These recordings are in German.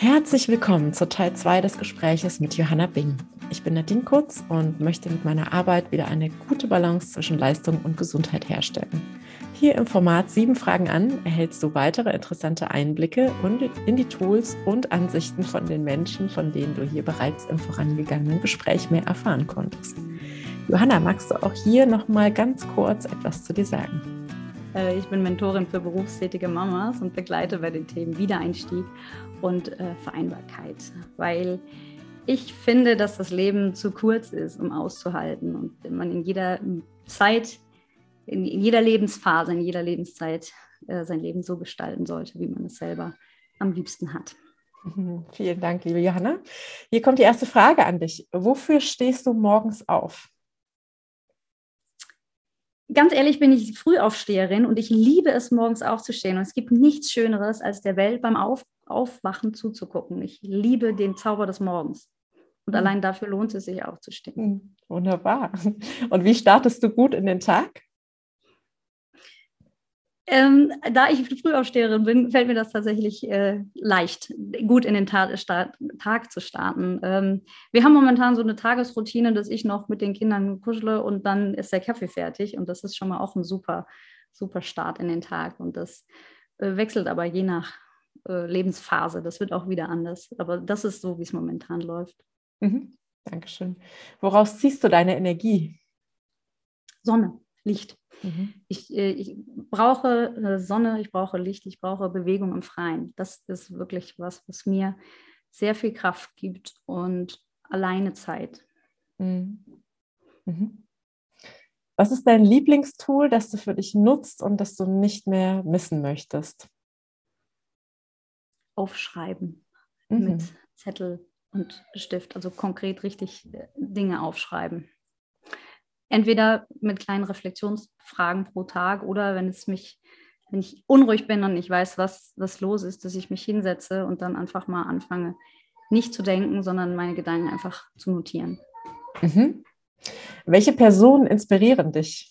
Herzlich willkommen zu Teil 2 des Gespräches mit Johanna Bing. Ich bin Nadine Kutz und möchte mit meiner Arbeit wieder eine gute Balance zwischen Leistung und Gesundheit herstellen. Hier im Format 7 Fragen an erhältst du weitere interessante Einblicke in die Tools und Ansichten von den Menschen, von denen du hier bereits im vorangegangenen Gespräch mehr erfahren konntest. Johanna, magst du auch hier nochmal ganz kurz etwas zu dir sagen? Ich bin Mentorin für berufstätige Mamas und begleite bei den Themen Wiedereinstieg und Vereinbarkeit, weil ich finde, dass das Leben zu kurz ist, um auszuhalten und man in jeder Zeit, in jeder Lebensphase, in jeder Lebenszeit sein Leben so gestalten sollte, wie man es selber am liebsten hat. Vielen Dank, liebe Johanna. Hier kommt die erste Frage an dich. Wofür stehst du morgens auf? Ganz ehrlich bin ich Frühaufsteherin und ich liebe es, morgens aufzustehen. Und es gibt nichts Schöneres, als der Welt beim Aufwachen zuzugucken. Ich liebe den Zauber des Morgens. Und allein dafür lohnt es sich aufzustehen. Wunderbar. Und wie startest du gut in den Tag? Da ich Frühaufsteherin bin, fällt mir das tatsächlich leicht, gut in den Tag zu starten. Wir haben momentan so eine Tagesroutine, dass ich noch mit den Kindern kuschele und dann ist der Kaffee fertig. Und das ist schon mal auch ein super, super Start in den Tag. Und das wechselt aber je nach Lebensphase. Das wird auch wieder anders. Aber das ist so, wie es momentan läuft. Dankeschön. Woraus ziehst du deine Energie? Sonne, Licht. Ich brauche Sonne, ich brauche Licht, ich brauche Bewegung im Freien. Das ist wirklich was mir sehr viel Kraft gibt und alleine Zeit. Was ist dein Lieblingstool, das du für dich nutzt und das du nicht mehr missen möchtest? Aufschreiben mit Zettel und Stift, also konkret richtig Dinge aufschreiben. Entweder mit kleinen Reflexionsfragen pro Tag oder wenn ich unruhig bin und ich weiß, was los ist, dass ich mich hinsetze und dann einfach mal anfange, nicht zu denken, sondern meine Gedanken einfach zu notieren. Welche Personen inspirieren dich?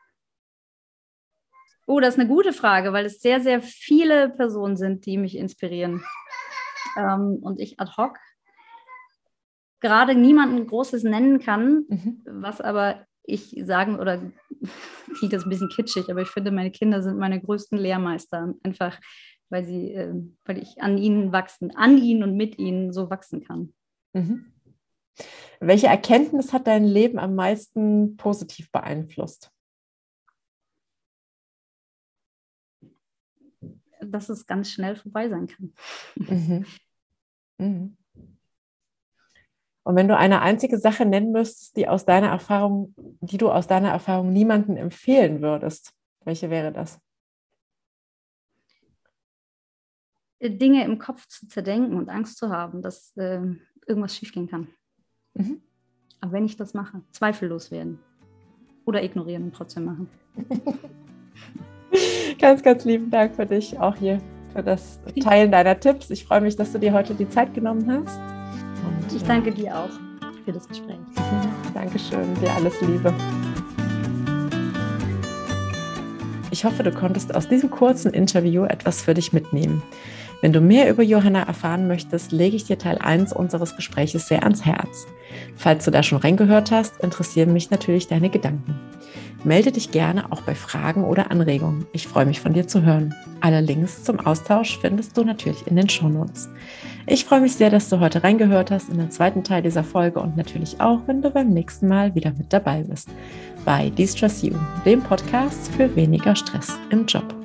Oh, das ist eine gute Frage, weil es sehr, sehr viele Personen sind, die mich inspirieren. Und ich ad hoc gerade niemanden Großes nennen kann, was aber ich sagen, oder klingt das ein bisschen kitschig, aber ich finde, meine Kinder sind meine größten Lehrmeister, einfach weil ich an ihnen und mit ihnen so wachsen kann. Welche Erkenntnis hat dein Leben am meisten positiv beeinflusst? Dass es ganz schnell vorbei sein kann. Und wenn du eine einzige Sache nennen müsstest, die du aus deiner Erfahrung niemandem empfehlen würdest, welche wäre das? Dinge im Kopf zu zerdenken und Angst zu haben, dass irgendwas schiefgehen kann. Aber wenn ich das mache, zweifellos werden. Oder ignorieren und trotzdem machen. Ganz, ganz lieben Dank für dich, auch hier für das Teilen deiner Tipps. Ich freue mich, dass du dir heute die Zeit genommen hast. Und ich danke dir auch für das Gespräch. Dankeschön, dir alles Liebe. Ich hoffe, du konntest aus diesem kurzen Interview etwas für dich mitnehmen. Wenn du mehr über Johanna erfahren möchtest, lege ich dir Teil 1 unseres Gespräches sehr ans Herz. Falls du da schon reingehört hast, interessieren mich natürlich deine Gedanken. Melde dich gerne auch bei Fragen oder Anregungen. Ich freue mich, von dir zu hören. Alle Links zum Austausch findest du natürlich in den Shownotes. Ich freue mich sehr, dass du heute reingehört hast in den zweiten Teil dieser Folge und natürlich auch, wenn du beim nächsten Mal wieder mit dabei bist bei De-Stress You, dem Podcast für weniger Stress im Job.